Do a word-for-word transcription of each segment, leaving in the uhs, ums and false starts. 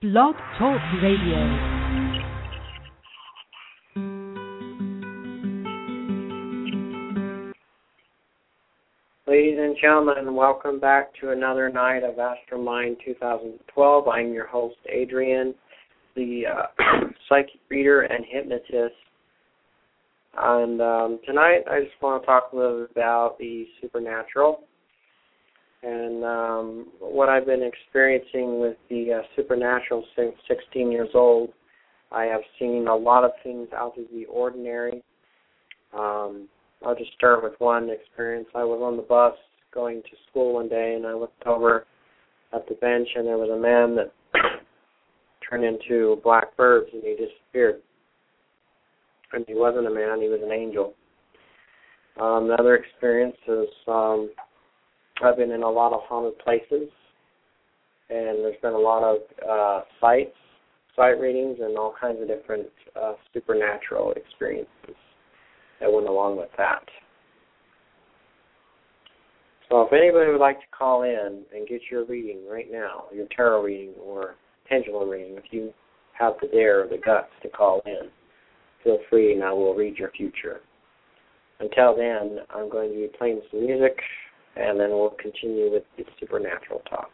Blog Talk Radio. Ladies and gentlemen, welcome back to another night of Astromind twenty twelve. I'm your host, Adrian, the uh, psychic reader and hypnotist. And um, tonight I just want to talk a little bit about the supernatural and um, what I've been experiencing with the uh, supernatural since sixteen years old. I have seen a lot of things out of the ordinary. Um, I'll just start with one experience. I was on the bus going to school one day, and I looked over at the bench, and there was a man that turned into black birds, and he disappeared. And he wasn't a man, he was an angel. Um, another experience is um, I've been in a lot of haunted places, and there's been a lot of uh, sights, sight readings, and all kinds of different uh, supernatural experiences that went along with that. So if anybody would like to call in and get your reading right now, your tarot reading or pendulum reading, if you have the dare or the guts to call in, feel free and I will read your future. Until then, I'm going to be playing some music, and then we'll continue with the supernatural talk.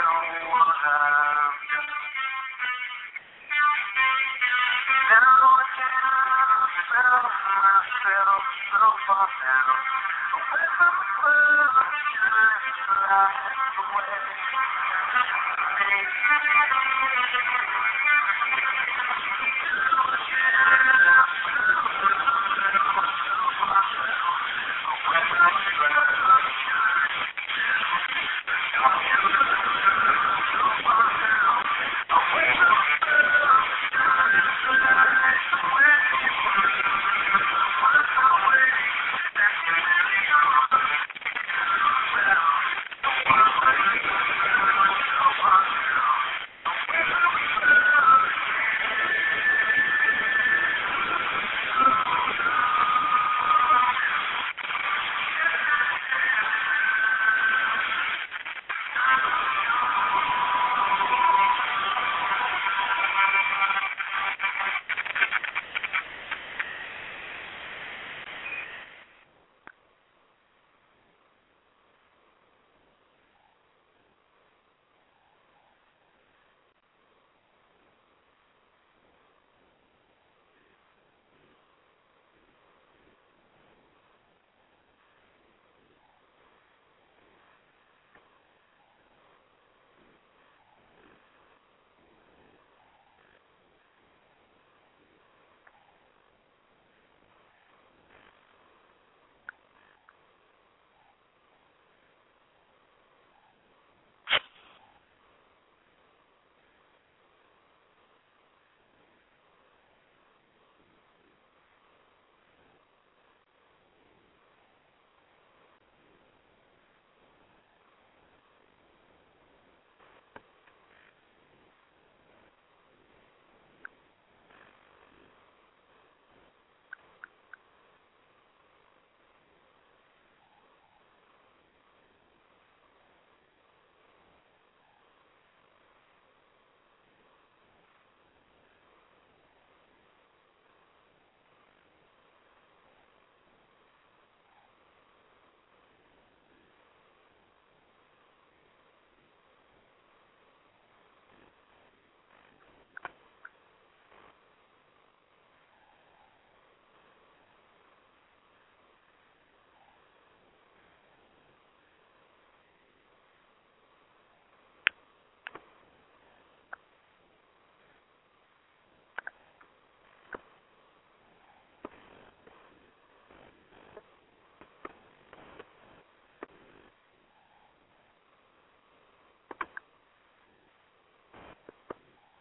Now